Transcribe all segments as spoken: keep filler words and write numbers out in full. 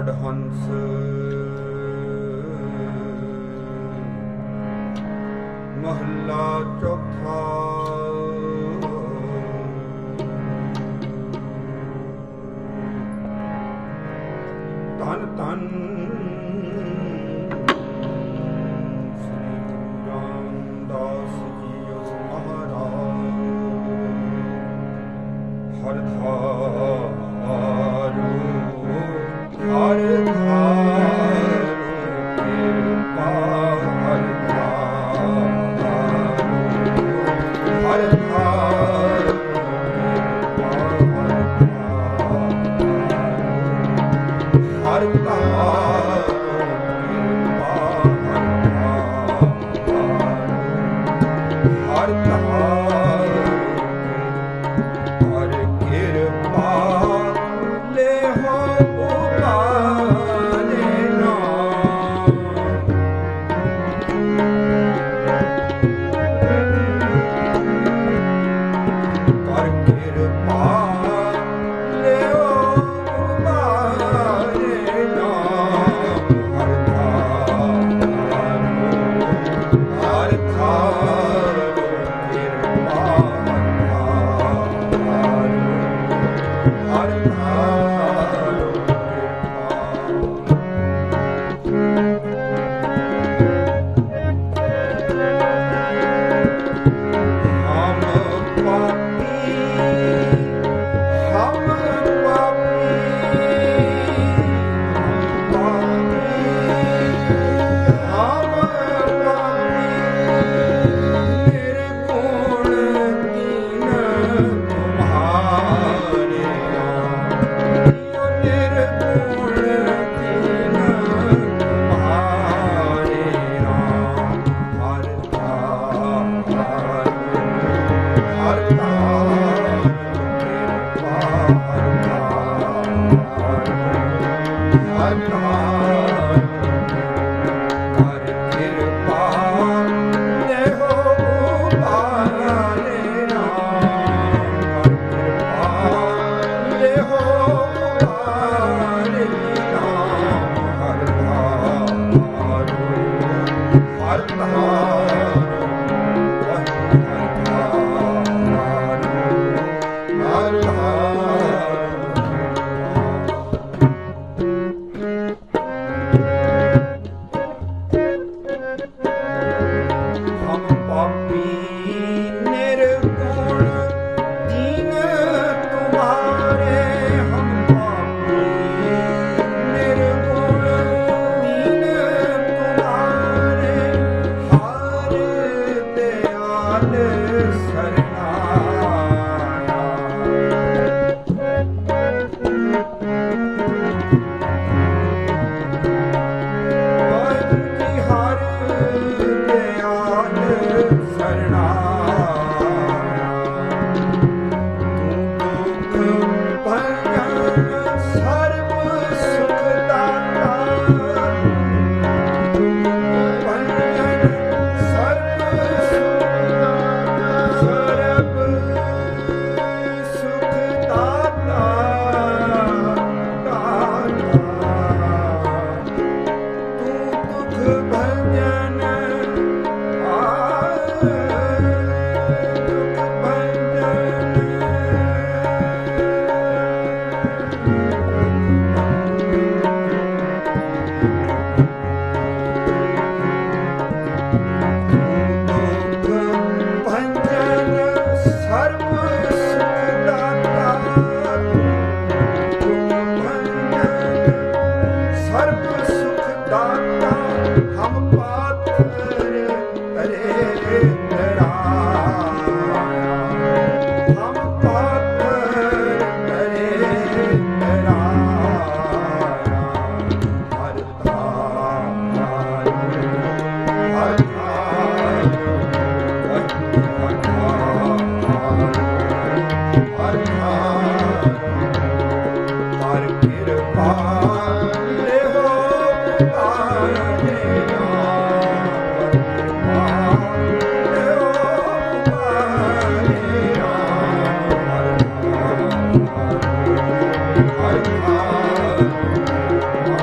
ਵਡਹੰਸ ਮਹੱਲਾ ਚੌਥਾ। ਧੰਨ ਧੰਨ ਸ੍ਰੀ ਗੁਰੂ ਰਾਮਦਾਸ ਜੀਓ ਮਹਾਰਾਜ। ਹਰ ਧਾਰੂ ਹਰ ਧਾਰੂ ਕਿਰਪਾ ਹਰ ਧਾਰੂ ਹਰ ਧਾਰੂ ਹਰ ਧਾਰੂ ਹਰ ਧਾਰੂ ਹਰ ਕਿਰਪਾ ਲੈ ਹੋ ਉਬਾਲੇ ਨਾ। ਕਰ ਕਿਰਪਾ ਲੈ ਹੋ ਉਬਾਲੇ ਨਾ। ਹਰ ਧਾਰੂ ਹਰ ਧਾਰੂ ਕਿਰਪਾ ਹਰ ਧਾਰੂ ਹਮ ਪਾਪੀ ਹਮ ਪਾਪੀ ਹਮ ਪਾਪੀ ਹਮ ਪਾਪੀ ਨਿਰਗੁਣ ਦੀਨ ਤੁਮਹਾਰੇ ਨਿਰਗੁਣ ਦੀਨ ਤੁਮਹਾਰੇ ਹਰ ਧਾਰੂ ਹਰ ਧਾਰੂ ਕਿਰਪਾ ਹਰ ਧਾਰੂ ਹਰ ਕਿਰਪਾ ਲੈ ਹੋ ਉਬਾਲੇ ਨਾ। ਹਰ ਕਿਰਪਾ ਲੈ ਹੋ ਉਬਾਲੇ ਨਾ। ਹਰ ਧਾਰੂ ਹਰ ਧਾਰੂ ਹਰ ਹਮ ਪਾਪੀ ਨਿਰਗੁਣ ਦੀਨ ਤੁਮਾਰੇ। ਹਮ ਪਾਪੀ ਨਿਰਗੁਣ ਦੀਨ ਤੁਮਾਰੇ। ਹਰ ਦਿਆਲ ਸਰਨਾਇਆ। ਵਾਹਿਗੁਰੂ ਜੀ ਹਰ ਦਿਆਲ ਸਰਨਾਇਆ। ਤੂੰ ਦੁਖ ਭੰਜਨ ਸਰਬ ਸੁਖ ਦਾਤਾ। ਦੁਖ ਭੰਜਨ ਸਰਬ ਸੁਖ ਦਾਤਾ। ਸਰਬ ਸੁਖ ਦਾਤਾ ਦਾਤਾ। ਤੂੰ ਦੁਖ ਭੰਜਨ ਦੁਖ ਭੰਜਨ ਸਰਬ ਸੁਖ ਦਾਤਾ। ਦੁਖ ਭੰਜਨ ਸਰਬ ਸੁਖ ਦਾਤਾ। ਹਮ ਪਾਤਰ ਤਰੇ ਤਰਾਇਆ। ਹਮ ਪਾਤਰ ਤਰੇ ਤਰਾਇਆ। ਹਰ ਧਾਰੂ ਹਰ ਧਾਰੂ ਹਰ ਧਾਰੂ ਹਰ ਧਾਰੂ ਹਰ ਕਿਰਪਾ ਲੈ ਹੋ ਉਬਾਲੇ ਨਾ। ਹਰ ਕਿਰਪਾ ਲੈ ਹੋ ਉਬਾਲੇ ਨਾ। ਹਰ ਧਾਰੂ ਹਰ ਧਾਰੂ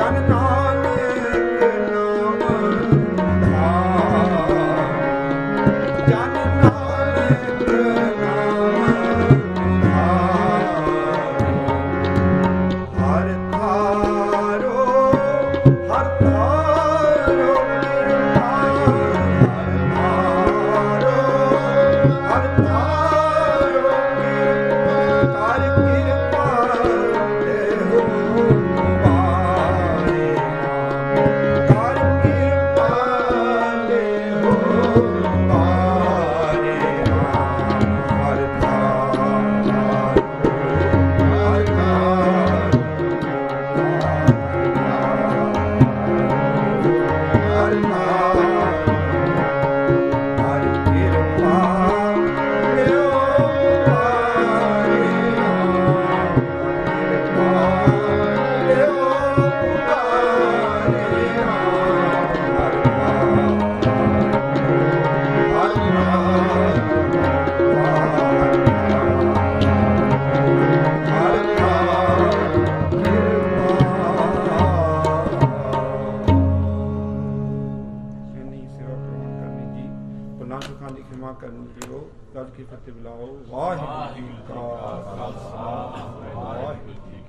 ਜਨ ਨਾਨਕ ਨਾਮ ਧਾਰ ਜਨ ਨਾਨਕ ਨਾਮ ਧਾਰ ਹਰ ਧਾਰੋ ਹਰ ਧਾਰੋ ਹਰ ਧਾਰੋ ਕਰ ਕਿਰਪਾ ਦੇਹੁ ਪਾਰੇ ਕਰ ਕਿਰਪਾ ਦੇਹੁ ਪਾਰੇ ਹਰ ਧਾਰ ਹਰ ਧਾਰ ਹਰ ਧਾਰ ਹਰ ਕਿਰਪਾ ਦੇਹੁ ਪਾਰੇ ਕਿਰਪਾ ਦੇਹੁ ਪਾਰੇ ਹਰ ਇੰਨੀ ਸੇਵਾ ਪ੍ਰਵਾਨ ਕਰਨੀ ਜੀ ਪੁਨਾਹ ਸੁਖਾਂ ਦੀ ਖਿਮਾ ਕਰਨ ਦਿਓ ਗੱਜ ਕੀ ਫਤਿਹ ਬੁਲਾਓ ਵਾਹਿਗੁਰੂ ਜੀ ਕਾ ਖਾਲਸਾ ਵਾਹਿਗੁਰੂ ਜੀ